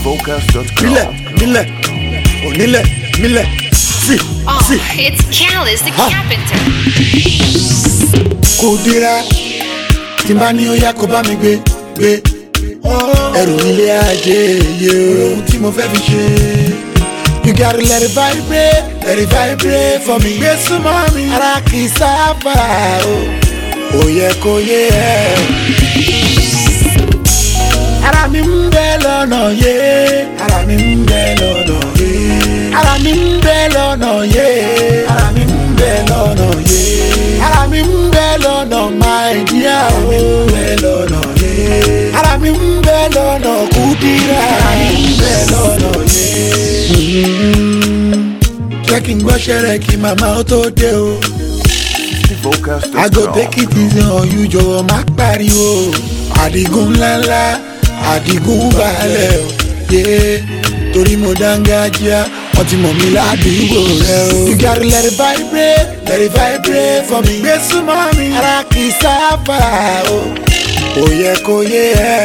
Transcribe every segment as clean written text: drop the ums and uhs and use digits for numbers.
Mille. See. It's Callus the Carpenter. Kudira, Timbani oya kó bá mi gbé. Ẹrù ilé ajé yé ohun tí mo fẹ́ fi ṣe. You gotta let it vibrate for me. Gbé súnmọ́ mi, ara kì í sábà o. Ó yẹ kó yé ẹ. Ara mi ń bẹ lọ́nà yé. Ara mi ń bẹ lọ́nà yé. Ara mi ń bẹ lọ́nà yé. Ara mi ń bẹ lọ́nà yé. Ara mi ń bẹ lọ́nà my dear. Ara mi ń bẹ lọ́nà yé. Ara mi ń bẹ lọ́nà Kudira. Ara mi ń bẹ lọ́nà yé. Jẹ́ kí n gbọ́ṣẹ́ rẹ̀ kí màmá ó tó dé o. I go take it easy on you, jọ̀wọ́ má pariwo. Àdìgún ńláńlá, àdìgún balẹ̀ o. Torí mo dángájíá, wọ́n ti mọ̀ mí ládùúgbò rẹ o. You gotta let it vibrate for me. Gbé súnmọ́ mi, ara kì í sábà o. Ó yẹ kó yé ẹ.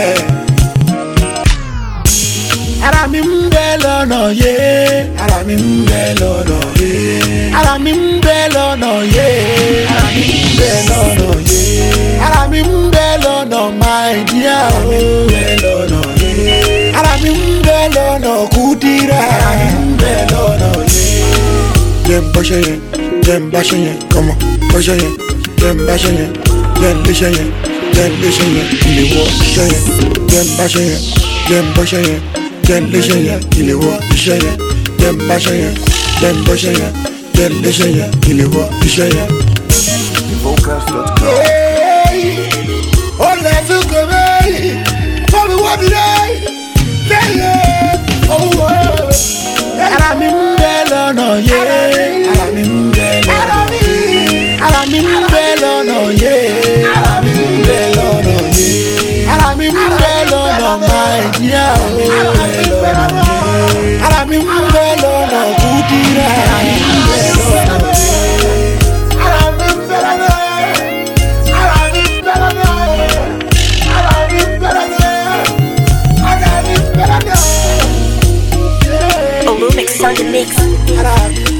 Ara mi ń bẹ lọ́nà yé. Ara mi ń bẹ lọ́nà yé. Ara mi ń bẹ lọ́nà yé. Ara mi ń bẹ lọ́nà yé. Ara mi ń bẹ lọ́nà my dear. Ara mi ń bẹ lọ́nà yé. Ara mi ń bẹ lọ́nà Kudira. Ara mi ń bẹ lọ́nà yé. Jẹ́ n bọ́ṣẹ́ yẹn, jẹ́ n báṣẹ́ yẹn, come on, bọ́ṣẹ́ yẹn, jẹ́ n báṣẹ́ yẹn, jẹ́ n léṣẹ́ yẹn, jẹ́ n léṣẹ́ yẹn, ilé wọ iṣẹ́ yẹn, jẹ́ n báṣẹ́ yẹn, jẹ́ n bọ́ṣẹ́ yẹn. Jẹ́ n léṣẹ́ yẹn, ilé wọ iṣẹ́ yẹn. Jẹ́ n báṣẹ́ yẹn, jẹ́ n bọ́ṣẹ́ yẹn. Jẹ́ n léṣẹ́ yẹn, ilé wọ iṣẹ́ yẹn. Ó lè tún kò bẹ́ẹ̀ fún mi wọ́n mi lẹ́yìn lẹ́yìn owó. Ara mi ń bẹ lọ́nà yé. Ara mi ń bẹ lọ́nà yé. Ara mi ń bẹ lọ́nà yé. Ara mi ń bẹ lọ́nà yé. Ara mi ń bẹ lọ́nà my dear. Ara mi ń bẹ lọ́nà Kudira. Ara mi ń bẹ lọ́nà yé. Ara mi ń bẹ lọ́nà yé. Ara mi ń bẹ lọ́nà yé. Ara mi ń bẹ lọ́nà yé. Ara mi ń bẹ lọ́nà yé. Olumix on the mix.